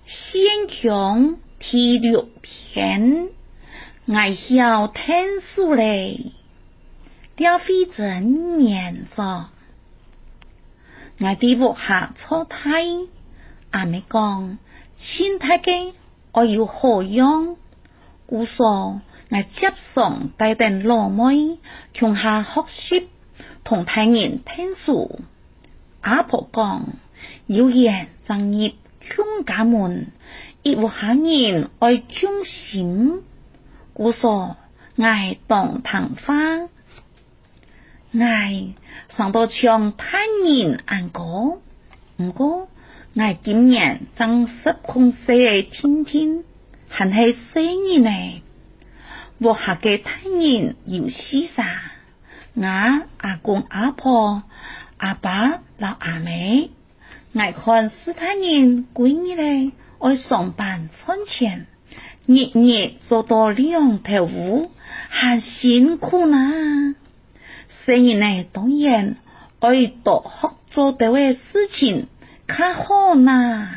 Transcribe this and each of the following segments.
先强第6篇，我晓天数嘞，廖飞珍念着，我的部下错太，阿妹讲，心态嘅我要好样，故说我接送带定老妹，从下学习同大人听书。阿婆讲，有言正业穷家门，亦有下人爱穷心，故说我当堂花，我上到像他人安过，不过我今年正10岁天天，还是4年呢。我下嘅他人有事啥？我阿公阿婆、阿爸老阿妹，我看是他人闺女嘞，爱上班赚钱，日日做到2头乌，还辛苦呢。虽然呢，当然爱多学做对的事情，较好呢。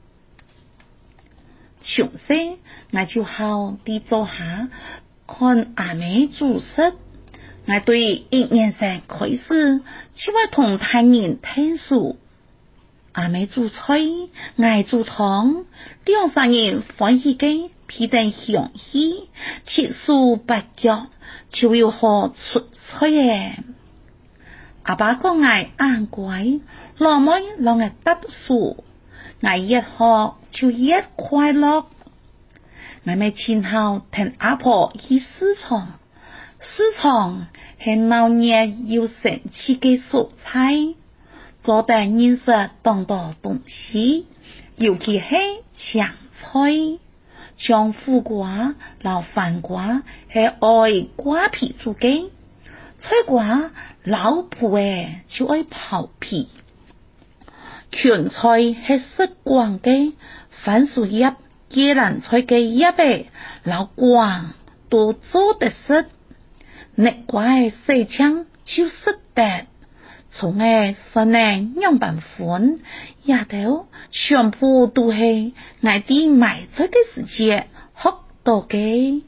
从小我就好地做下看阿妹做事，我对1年生开始就会同他人听书。阿妹做菜，我做汤，2、3人欢喜嘅批定详细，7手8脚就要好出菜嘅。阿爸讲我安乖，老妹让我读书，我越学就越快乐。我们前后听阿婆去市场，市场是闹热又神奇嘅蔬菜，做得认识当多东西，尤其是香菜，像苦瓜、老番瓜是爱瓜皮做嘅，菜瓜老婆诶就爱刨皮，芹菜是食光嘅，番薯叶、芥兰菜嘅叶诶老光都做得食，内瓜诶细枪就食得。从诶生诶样板粉也都全部都是我哋买菜嘅时节学到嘅。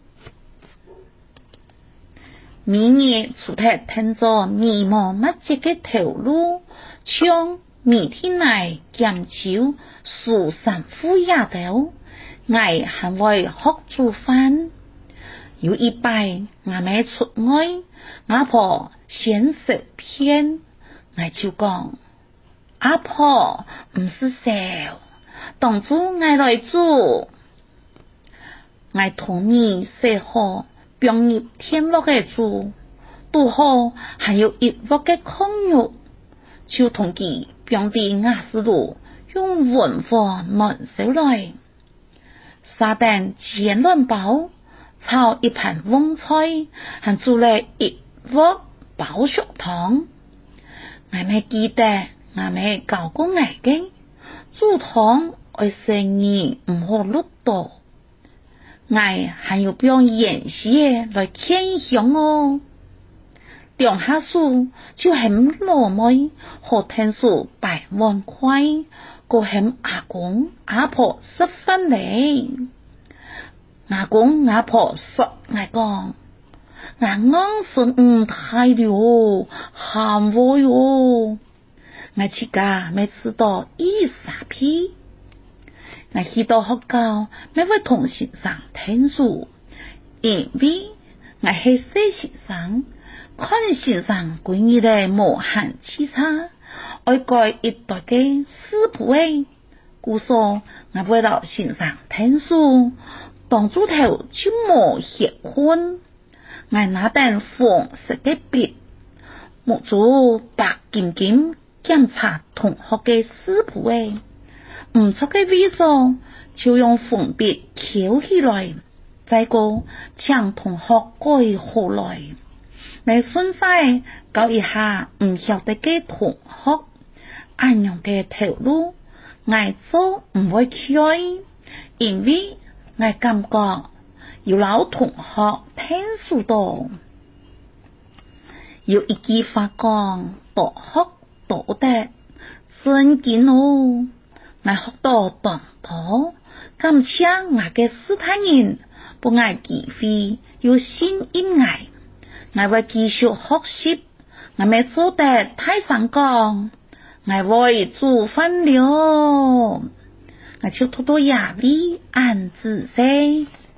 每日除咗听咗密毛密集嘅头路，像每天嚟减少蔬菜富也都，我还会学做饭。有一摆我妹出外，阿婆先食片。我就讲，阿婆唔是少，当初我来做，我同你洗好，并入天落嘅做，都好还有1锅嘅空肉，就同佢并啲牙丝路用文火暖手来，沙蛋煎卵包，炒1盘翁菜，还做了1锅包熟汤。我咪記得，我咪教過我嘅煮湯愛生意唔好碌到，我還要用演戲來牽響哦。兩下數就係老妹和聽數8萬塊，個係阿公阿婆食飯嚟。阿公阿婆說我講。我硬信唔太了，喊我哟！我自家没吃到1、3批，我去到學校沒會同先生聽書，因為我是小先生，看先生闺女的無限氣差，愛改一代嘅師傅誒，故說我為了先生聽書，當豬頭就冇結婚。我拿定黃色嘅筆，木做白金金檢查同學嘅師傅誒，唔錯嘅位數就用粉筆翹起來，再個將同學改好來。我順勢教一下唔曉得嘅同學，按樣嘅頭路，我做唔會開，因為我感覺。有老同學聽書多，有一句話講，多學多得，真勁哦！我學到當多， 感谢我嘅斯坦人，俾我機會有新一愛，我會繼續學習，我咪做得太上講，我會做飯了，我就多多野味安子噻。